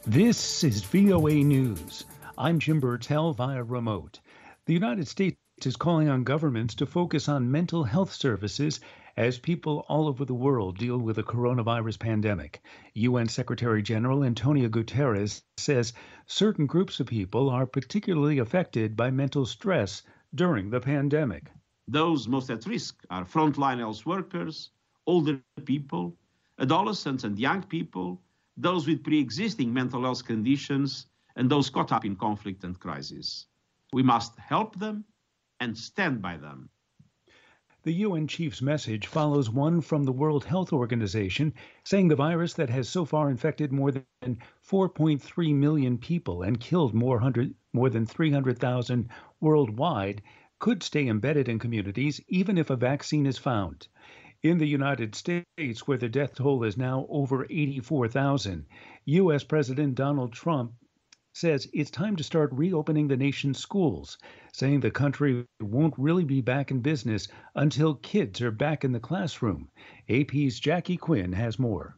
This is VOA News. I'm Jim Burtell via remote. The United States is calling on governments to focus on mental health services as people all over the world deal with the coronavirus pandemic. UN Secretary General Antonio Guterres says certain groups of people are particularly affected by mental stress during the pandemic. Those most at risk are frontline health workers, older people, adolescents and young people, those with pre-existing mental health conditions, and those caught up in conflict and crisis. We must help them and stand by them. The UN chief's message follows one from the World Health Organization, saying the virus that has so far infected more than 4.3 million people and killed more than 300,000 worldwide could stay embedded in communities even if a vaccine is found. In the United States, where the death toll is now over 84,000, U.S. President Donald Trump says it's time to start reopening the nation's schools, saying the country won't really be back in business until kids are back in the classroom. AP's Jackie Quinn has more.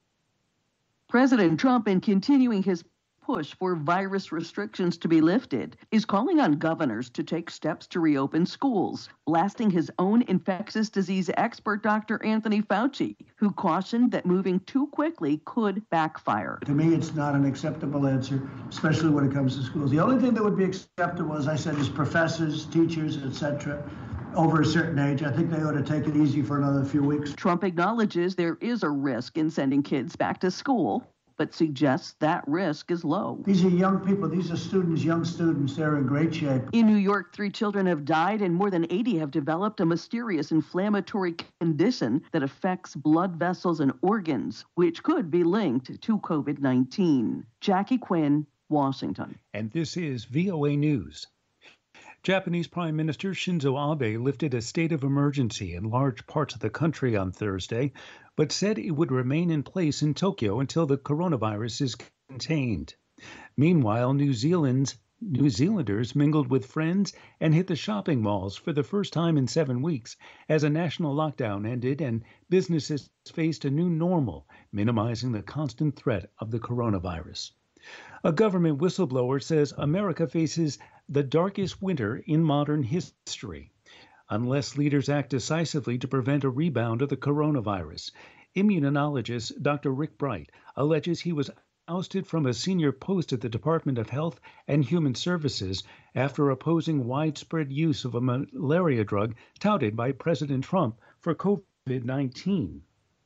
President Trump, in continuing his push for virus restrictions to be lifted, is calling on governors to take steps to reopen schools, blasting his own infectious disease expert, Dr. Anthony Fauci, who cautioned that moving too quickly could backfire. To me, it's not an acceptable answer, especially when it comes to schools. The only thing that would be acceptable, as I said, is professors, teachers, etc., over a certain age. I think they ought to take it easy for another few weeks. Trump acknowledges there is a risk in sending kids back to school, but suggests that risk is low. These are young people. These are students, young students. They're in great shape. In New York, 3 children have died and more than 80 have developed a mysterious inflammatory condition that affects blood vessels and organs, which could be linked to COVID-19. Jackie Quinn, Washington. And this is VOA News. Japanese Prime Minister Shinzo Abe lifted a state of emergency in large parts of the country on Thursday, but said it would remain in place in Tokyo until the coronavirus is contained. Meanwhile, New Zealanders mingled with friends and hit the shopping malls for the first time in 7 weeks as a national lockdown ended and businesses faced a new normal, minimizing the constant threat of the coronavirus. A government whistleblower says America faces the darkest winter in modern history, unless leaders act decisively to prevent a rebound of the coronavirus. Immunologist Dr. Rick Bright alleges he was ousted from a senior post at the Department of Health and Human Services after opposing widespread use of a malaria drug touted by President Trump for COVID-19.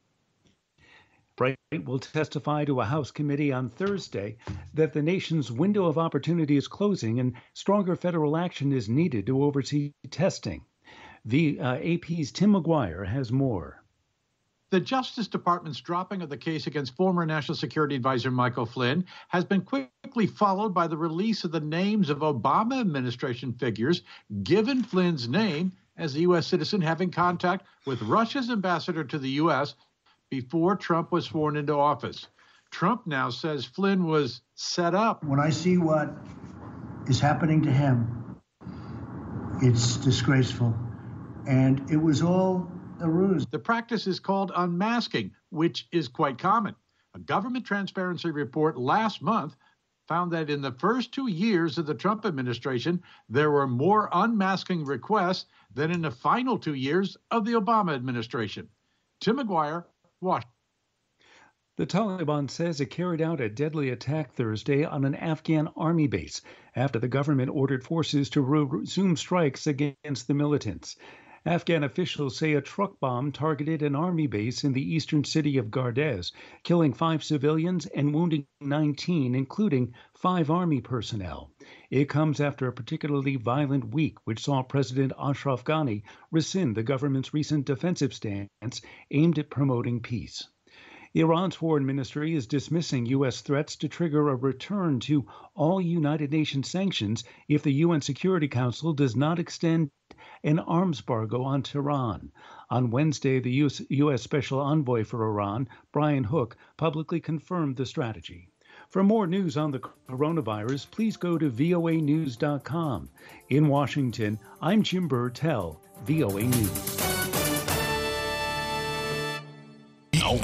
Bright will testify to a House committee on Thursday that the nation's window of opportunity is closing and stronger federal action is needed to oversee testing. The AP's Tim McGuire has more. The Justice Department's dropping of the case against former National Security Advisor Michael Flynn has been quickly followed by the release of the names of Obama administration figures, given Flynn's name as a U.S. citizen having contact with Russia's ambassador to the U.S. before Trump was sworn into office. Trump now says Flynn was set up. When I see what is happening to him, it's disgraceful. And it was all a ruse. The practice is called unmasking, which is quite common. A government transparency report last month found that in the first 2 years of the Trump administration, there were more unmasking requests than in the final 2 years of the Obama administration. Tim McGuire, Washington. The Taliban says it carried out a deadly attack Thursday on an Afghan army base after the government ordered forces to resume strikes against the militants. Afghan officials say a truck bomb targeted an army base in the eastern city of Gardez, killing 5 civilians and wounding 19, including 5 army personnel. It comes after a particularly violent week, which saw President Ashraf Ghani rescind the government's recent defensive stance aimed at promoting peace. Iran's foreign ministry is dismissing U.S. threats to trigger a return to all United Nations sanctions if the UN Security Council does not extend an arms embargo on Tehran. On Wednesday, the U.S. Special Envoy for Iran, Brian Hook, publicly confirmed the strategy. For more news on the coronavirus, please go to voanews.com. In Washington, I'm Jim Burtell, VOA News.